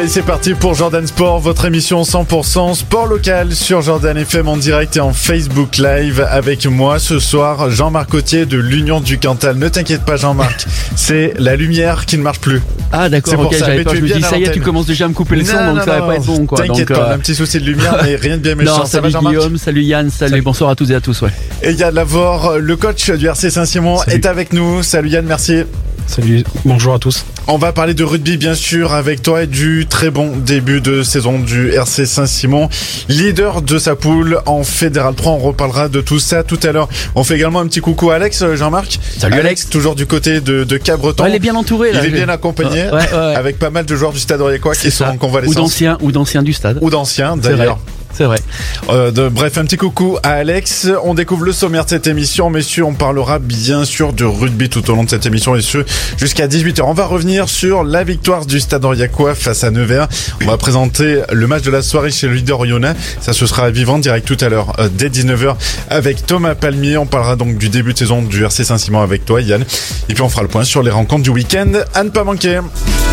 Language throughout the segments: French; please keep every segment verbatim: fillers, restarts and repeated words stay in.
Allez, c'est parti pour Jordan Sport, votre émission cent pour cent sport local sur Jordan F M en direct et en Facebook Live avec moi ce soir, Jean-Marc Cotier de l'Union du Cantal. Ne t'inquiète pas Jean-Marc, c'est la lumière qui ne marche plus. Ah d'accord, c'est ok, ça, j'avais peur, je me dis ça y est, tu commences déjà à me couper le son, non, donc non, ça va non, pas être bon quoi. T'inquiète donc, pas, euh... un petit souci de lumière mais rien de bien méchant. Non, ça salut va, Guillaume, salut Yann, salut, salut, bonsoir à tous et à tous. Ouais. Et Yann Lavore, le coach du R C Saint-Simon salut. Est avec nous. Salut Yann, merci. Salut, bonjour à tous. On va parler de rugby bien sûr avec toi et du très bon début de saison du R C Saint-Simon, leader de sa poule en Fédéral trois. On reparlera de tout ça tout à l'heure. On fait également un petit coucou à Alex, Jean-Marc. Salut Alex, Alex toujours du côté de, de Cabreton. Ouais, il est bien entouré là. Il est bien accompagné ouais, ouais, ouais. avec pas mal de joueurs du Stade Aurillacois qui sont en convalescence. Ou d'anciens, ou d'anciens du stade. Ou d'anciens d'ailleurs. C'est vrai. Euh, de, bref, un petit coucou à Alex. On découvre le sommaire de cette émission. Messieurs, on parlera bien sûr de rugby tout au long de cette émission et ce jusqu'à dix-huit heures. On va revenir sur la victoire du Stade Aurillacois face à Nevers. On va présenter le match de la soirée chez le leader Oyonnax. Ça, ce sera à vivant direct tout à l'heure euh, dès dix-neuf heures avec Thomas Palmier. On parlera donc du début de saison du R C Saint-Simon avec toi, Yann. Et puis on fera le point sur les rencontres du week-end à ne pas manquer.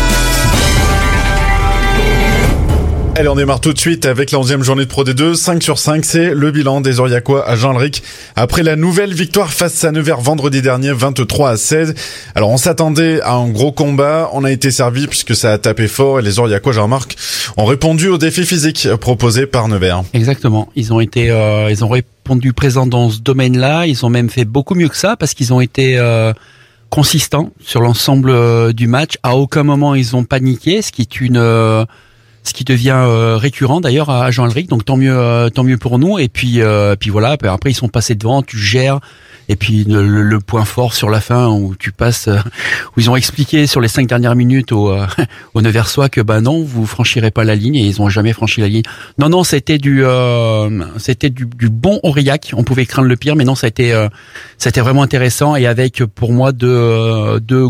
Allez, on démarre tout de suite avec la onzième journée de Pro D deux. cinq sur cinq, c'est le bilan des Aurillacois à Jean-Alric. Après la nouvelle victoire face à Nevers vendredi dernier, vingt-trois à seize. Alors, on s'attendait à un gros combat. On a été servi puisque ça a tapé fort et les Aurillacois, Jean-Marc, ont répondu au défi physique proposé par Nevers. Exactement. Ils ont été, euh, ils ont répondu présents dans ce domaine-là. Ils ont même fait beaucoup mieux que ça parce qu'ils ont été, euh, consistants sur l'ensemble euh, du match. À aucun moment ils ont paniqué, ce qui est une, euh, ce qui devient euh, récurrent d'ailleurs à Jean-Alric, donc tant mieux, euh, tant mieux pour nous. Et puis, euh, puis voilà. Après ils sont passés devant, tu gères. Et puis le, le point fort sur la fin où tu passes, euh, où ils ont expliqué sur les cinq dernières minutes aux, euh, aux Neversois que ben non, vous franchirez pas la ligne et ils ont jamais franchi la ligne. Non non, c'était du, euh, c'était du, du bon Aurillac. On pouvait craindre le pire, mais non, ça a été, euh, ça a été vraiment intéressant et avec pour moi deux, deux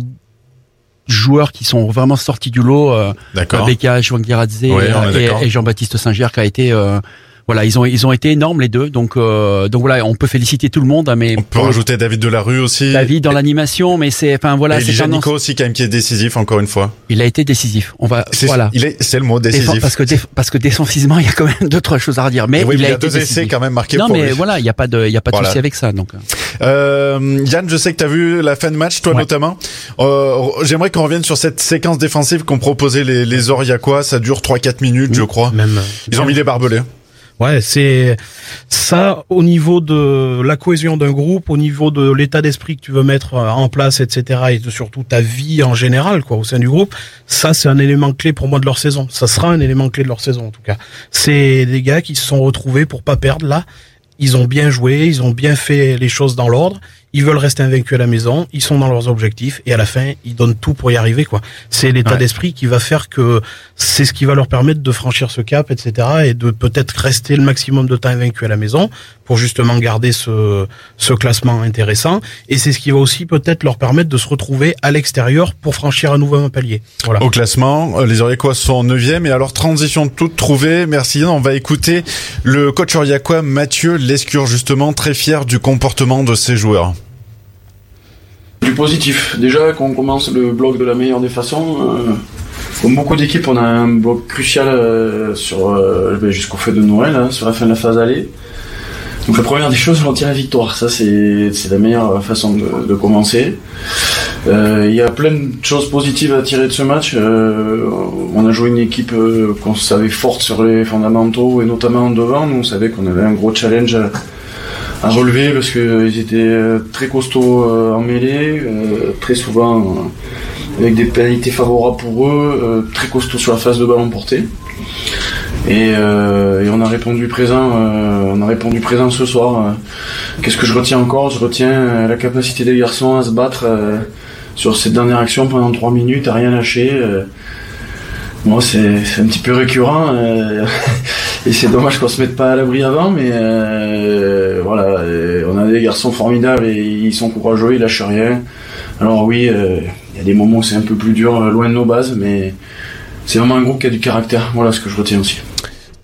joueurs qui sont vraiment sortis du lot. Euh, Becca Chwangiradze ouais, et, et Jean-Baptiste Saint-Gier qui a été euh, voilà, ils ont ils ont été énormes les deux, donc euh, donc voilà, on peut féliciter tout le monde, mais on peut rajouter David Delarue aussi. David dans l'animation, mais c'est enfin voilà, et c'est Jean Nico aussi quand même qui est décisif encore une fois. Il a été décisif. On va c'est, voilà. Il est c'est le mot décisif. Défend, parce que déf, parce que défensivement, il y a quand même deux trois choses à redire, mais oui, il, il a, a été deux décisif. essais quand même marqués non, pour mais lui. voilà, il y a pas de il y a pas de voilà. souci avec ça donc. Euh, Yann, je sais que tu as vu la fin de match toi ouais. notamment. Euh, j'aimerais qu'on revienne sur cette séquence défensive qu'ont proposé les les Aurillacois, ça dure trois quatre minutes, oui, je crois. Même ils ont mis les barbelés. Ouais, c'est ça au niveau de la cohésion d'un groupe, au niveau de l'état d'esprit que tu veux mettre en place, et cetera, et de surtout ta vie en général, quoi, au sein du groupe. Ça, c'est un élément clé pour moi de leur saison. Ça sera un élément clé de leur saison, en tout cas. C'est des gars qui se sont retrouvés pour pas perdre là. Ils ont bien joué, ils ont bien fait les choses dans l'ordre. Ils veulent rester invaincus à la maison, ils sont dans leurs objectifs et à la fin, ils donnent tout pour y arriver, quoi. C'est l'état ouais. d'esprit qui va faire que c'est ce qui va leur permettre de franchir ce cap, et cetera, et de peut-être rester le maximum de temps invaincus à la maison pour justement garder ce ce classement intéressant. Et c'est ce qui va aussi peut-être leur permettre de se retrouver à l'extérieur pour franchir un nouveau palier. Voilà. Au classement, les Aurillacois sont neuvième et alors transition toute trouvée. Merci Yann. On va écouter le coach aurillacois Mathieu Lescure, justement très fier du comportement de ses joueurs. Du positif. Déjà, quand on commence le bloc de la meilleure des façons, euh, comme beaucoup d'équipes, on a un bloc crucial euh, sur euh, jusqu'au feu de Noël, hein, sur la fin de la phase aller. Donc la première des choses, on tire la victoire. Ça, c'est c'est la meilleure façon de, de commencer. Il euh, y a plein de choses positives à tirer de ce match. Euh, on a joué une équipe euh, qu'on savait forte sur les fondamentaux et notamment en devant. Nous, on savait qu'on avait un gros challenge à, à relever parce qu'ils étaient très costauds euh, en mêlée, euh, très souvent euh, avec des pénalités favorables pour eux, euh, très costauds sur la phase de ballon porté. Et, euh, et on a répondu présent, euh, on a répondu présent ce soir. Qu'est-ce que je retiens encore ? Je retiens euh, la capacité des garçons à se battre euh, sur cette dernière action pendant trois minutes, à rien lâcher. Euh, Moi, c'est, c'est un petit peu récurrent euh, et c'est dommage qu'on se mette pas à l'abri avant, mais euh, voilà, on a des garçons formidables et ils sont courageux, ils lâchent rien. Alors oui, il euh, y a des moments où c'est un peu plus dur, loin de nos bases, mais c'est vraiment un groupe qui a du caractère. Voilà ce que je retiens aussi.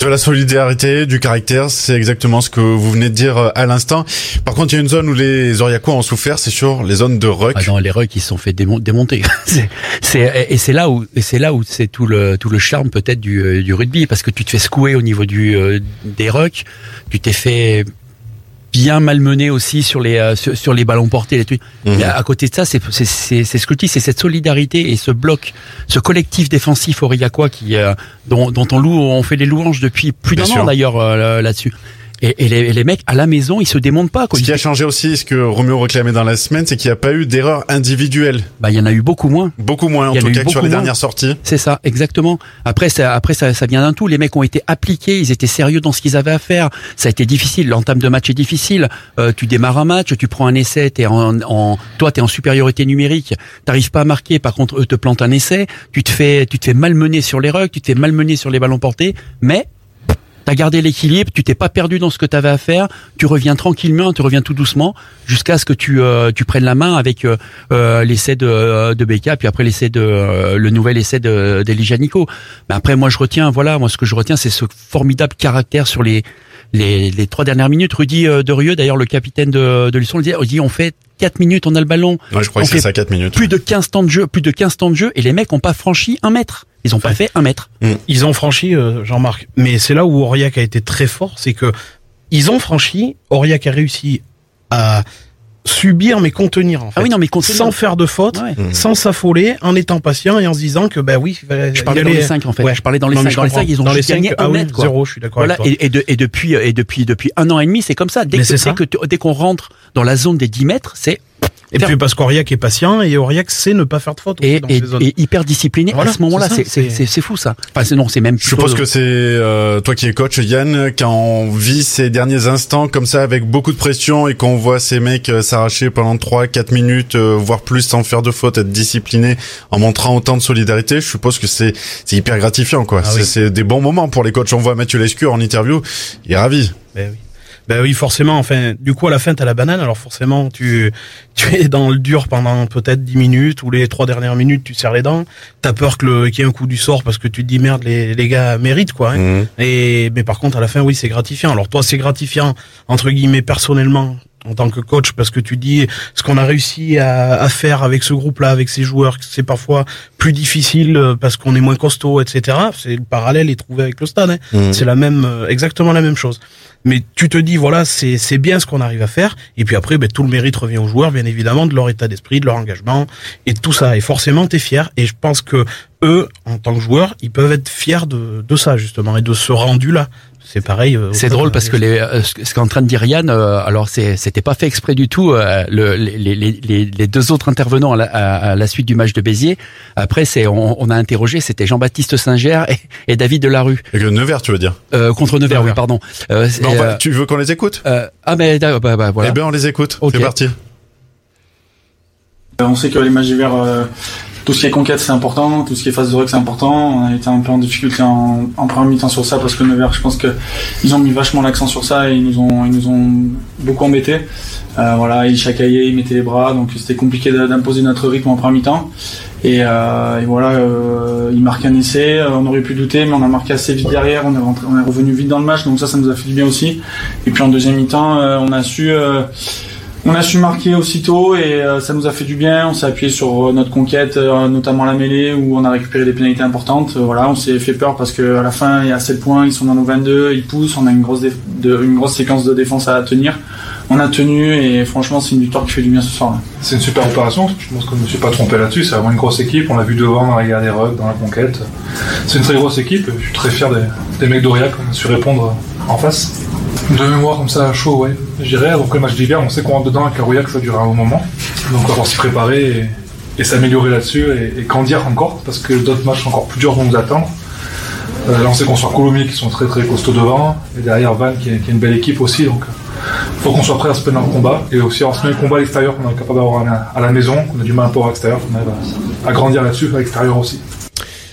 De la solidarité, du caractère, c'est exactement ce que vous venez de dire à l'instant. Par contre, il y a une zone où les Aurillacois ont souffert, c'est sur les zones de ruck. Ah non, les rucks ils se sont fait démon- démonter. c'est, c'est, et c'est là où, et c'est là où c'est tout le tout le charme peut-être du, du rugby, parce que tu te fais secouer au niveau du euh, des rucks, tu t'es fait bien malmené aussi sur les euh, sur, sur les ballons portés, les trucs. Mmh. À, à côté de ça, c'est c'est c'est c'est ce que je dis, c'est cette solidarité et ce bloc, ce collectif défensif aurillacois qui euh, dont dont on loue, on fait les louanges depuis plus d'un an d'ailleurs euh, là-dessus. Et, et, les, et les mecs à la maison, ils se démontent pas, quoi. Ce qui a changé aussi, ce que Roméo réclamait dans la semaine, c'est qu'il n'y a pas eu d'erreur individuelle. Bah, il y en a eu beaucoup moins. Beaucoup moins, en tout cas que sur les moins. Dernières sorties. C'est ça, exactement. Après, ça, après ça, ça vient d'un tout. Les mecs ont été appliqués, ils étaient sérieux dans ce qu'ils avaient à faire. Ça a été difficile. L'entame de match est difficile. Euh, tu démarres un match, tu prends un essai, t'es en, en, toi, t'es en supériorité numérique. T'arrives pas à marquer. Par contre, eux te plantent un essai. Tu te fais, tu te fais malmener sur les rucks, tu te fais malmener sur les ballons portés. Mais t'as gardé l'équilibre, tu t'es pas perdu dans ce que t'avais à faire, tu reviens tranquillement, tu reviens tout doucement, jusqu'à ce que tu euh, tu prennes la main avec euh, euh, l'essai de de Becca, puis après l'essai de euh, le nouvel essai de d'Elijah Nico. Mais après moi je retiens, voilà, moi ce que je retiens c'est ce formidable caractère sur les les les trois dernières minutes. Rudy euh, Derieux, d'ailleurs le capitaine de de Luçon, il dit on fait quatre minutes, on a le ballon. Ouais, je crois on que c'est ça, quatre minutes. Plus de quinze temps de jeu, plus de quinze temps de jeu, et les mecs ont pas franchi un mètre. Ils ont pas fait un mètre. Ils ont franchi, euh, Jean-Marc. Mais c'est là où Aurillac a été très fort, c'est que ils ont franchi, Aurillac a réussi à subir mais contenir en fait. Ah oui, non mais contenir. Sans faire de faute, ouais. mmh. sans s'affoler, en étant patient et en se disant que bah oui, je parlais dans les cinq en fait. Ouais. Je parlais dans les cinq. Dans les cinq, ils ont juste gagné un mètre quoi. Zéro, je suis d'accord voilà, avec toi. Et, et, de, et depuis et depuis depuis un an et demi, c'est comme ça. Dès mais que, c'est dès, que dès qu'on rentre dans la zone des dix mètres, c'est et puis parce qu'Aurillac est patient et Aurillac sait ne pas faire de faute aussi et, dans et, ces zones. Et hyper discipliné voilà, à ce moment-là, c'est, c'est, c'est, c'est fou ça. Enfin, c'est, non, c'est même. Je suppose que c'est euh, toi qui es coach, Yann, quand on vit ces derniers instants comme ça avec beaucoup de pression et qu'on voit ces mecs euh, s'arracher pendant trois, quatre minutes, euh, voire plus sans faire de faute, être disciplinés en montrant autant de solidarité. Je suppose que c'est c'est hyper gratifiant quoi. Ah c'est, oui. c'est des bons moments pour les coachs. On voit Mathieu Lescure en interview, il est ravi. Ben oui. Ben oui, forcément, enfin, du coup, à la fin, t'as la banane, alors forcément, tu, tu es dans le dur pendant peut-être dix minutes, ou les trois dernières minutes, tu serres les dents, t'as peur que le, qu'il y ait un coup du sort, parce que tu te dis, merde, les, les gars méritent, quoi, hein. Mmh. Et, mais par contre, à la fin, oui, c'est gratifiant. Alors toi, c'est gratifiant, entre guillemets, personnellement, en tant que coach, parce que tu dis ce qu'on a réussi à, à faire avec ce groupe-là, avec ces joueurs, c'est parfois plus difficile parce qu'on est moins costaud, et cetera. C'est le parallèle est trouvé avec le stade, hein. Mmh. C'est la même, exactement la même chose. Mais tu te dis, voilà, c'est c'est bien ce qu'on arrive à faire. Et puis après, ben, tout le mérite revient aux joueurs, bien évidemment, de leur état d'esprit, de leur engagement et de tout ça. Et forcément, t'es fier. Et je pense que eux, en tant que joueurs, ils peuvent être fiers de, de ça, justement, et de ce rendu-là. C'est pareil. Euh, c'est drôle parce que les, euh, ce qu'est en train de dire Yann, euh, alors c'est, c'était pas fait exprès du tout. Euh, le, les, les, les, les deux autres intervenants à la, à, à la suite du match de Béziers. Après, c'est, on, on a interrogé, c'était Jean-Baptiste Singer et, et David Delarue. Et le Nevers, tu veux dire euh, Contre Nevers, Nevers, oui, pardon. Euh, non, bah, tu veux qu'on les écoute euh, Ah mais bah, bah, voilà. Eh bien, on les écoute. Okay. C'est parti. On sait que les matchs d'hiver. Euh... Tout ce qui est conquête c'est important, tout ce qui est phase de ruck c'est important. On a été un peu en difficulté en, en première mi-temps sur ça parce que Nevers, je pense que ils ont mis vachement l'accent sur ça et ils nous ont, ils nous ont beaucoup embêtés. Euh, voilà, ils chacaillaient, ils mettaient les bras, donc c'était compliqué d'imposer notre rythme en première mi-temps. Et, euh, et voilà, euh, ils marquent un essai, on aurait pu douter, mais on a marqué assez vite derrière, on est, rentré, on est revenu vite dans le match, donc ça, ça nous a fait du bien aussi. Et puis en deuxième mi-temps, euh, on a su. Euh, On a su marquer aussitôt et euh, ça nous a fait du bien. On s'est appuyé sur euh, notre conquête, euh, notamment la mêlée où on a récupéré des pénalités importantes. Euh, voilà, on s'est fait peur parce que à la fin il y a sept points, ils sont dans nos vingt-deux, ils poussent, on a une grosse dé- de, une grosse séquence de défense à tenir. On a tenu et franchement c'est une victoire qui fait du bien ce soir. Là. C'est une super opération. Je pense que je ne me suis pas trompé là-dessus. C'est vraiment une grosse équipe. On l'a vu devant dans la guerre des rucks, dans la conquête. C'est une très grosse équipe. Je suis très fier des, des mecs d'Aurillac qui ont su répondre en face. De mémoire comme ça à chaud, ouais. Je dirais, après le match d'hiver, on sait qu'on rentre dedans avec Aurillac, ça durera un moment. Donc on va pouvoir s'y préparer et, et s'améliorer là-dessus et, et grandir encore, parce que d'autres matchs encore plus durs vont nous attendre. Euh, là on sait qu'on soit Colomiers qui sont très très costauds devant, et derrière Vannes qui est, qui est une belle équipe aussi, donc il faut qu'on soit prêt à se mettre dans le combat, et aussi en se mettant le combat à l'extérieur qu'on est capable d'avoir à la, à la maison, qu'on a du mal un peu à l'extérieur, qu'on arrive à, à grandir là-dessus à l'extérieur aussi.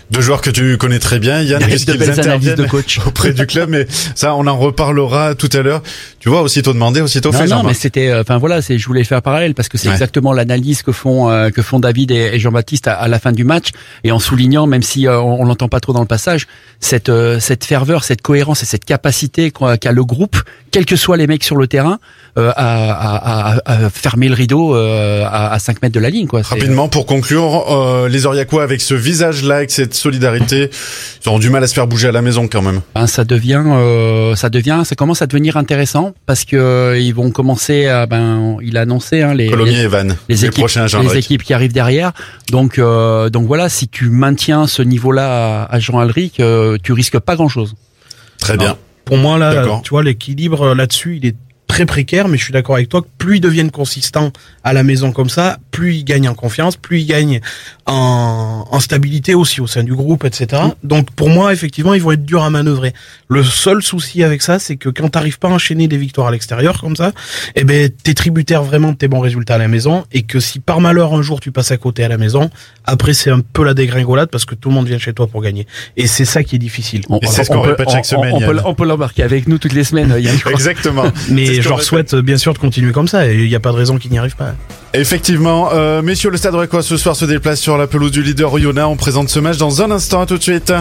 Deux joueurs que tu connais très bien, Yann, Il y a puisqu'ils de belles analyses interviennent de coach. auprès du club, mais ça, on en reparlera tout à l'heure. Tu vois, aussitôt demandé, aussitôt Non, fait, non, Jean-Marc. mais c'était, enfin voilà, c'est, je voulais faire parallèle parce que c'est Ouais. exactement l'analyse que font euh, que font David et, et Jean-Baptiste à, à la fin du match, et en soulignant, même si euh, on, on l'entend pas trop dans le passage, cette euh, cette ferveur, cette cohérence et cette capacité qu'a, qu'a le groupe, quels que soient les mecs sur le terrain, euh, à, à, à, à fermer le rideau euh, à, à cinq mètres de la ligne, quoi. C'est- Rapidement, pour conclure, euh, les Aurillacois, avec ce visage-là, avec cette solidarité, ils ont du mal à se faire bouger à la maison quand même. Ben, ça devient, euh, ça devient, ça commence à devenir intéressant parce que euh, ils vont commencer à, ben, il a annoncé hein, les, Colomiers les, et Vannes, les les, équipes, prochains Jean les Alric. équipes qui arrivent derrière. Donc, euh, donc voilà, si tu maintiens ce niveau-là à, à Jean Alric, euh, tu risques pas grand-chose. Très bien. Pour moi, là, D'accord. tu vois, l'équilibre là-dessus, il est très précaire, mais je suis d'accord avec toi que plus ils deviennent consistants à la maison comme ça, plus ils gagnent en confiance, plus ils gagnent en, en stabilité aussi au sein du groupe, et cetera. Mm. Donc pour moi, effectivement, ils vont être durs à manœuvrer. Le seul souci avec ça, c'est que quand t'arrives pas à enchaîner des victoires à l'extérieur comme ça, eh ben t'es tributaire vraiment de tes bons résultats à la maison, et que si par malheur un jour tu passes à côté à la maison, après c'est un peu la dégringolade parce que tout le monde vient chez toi pour gagner. Et c'est ça qui est difficile. On, Et c'est ce on qu'on peut- répète chaque on- semaine, on peut, Yann. on peut l'embarquer avec nous toutes les semaines, Yann. je crois. Exactement. C'est Mais ce je qu'on leur répète. souhaite bien sûr de continuer comme ça, et il n'y a pas de raison qu'ils n'y arrivent pas. Effectivement, euh, messieurs, le Stade Aurillacois ce soir se déplace sur la pelouse du leader Oyonnax. On présente ce match dans un instant. À tout de suite.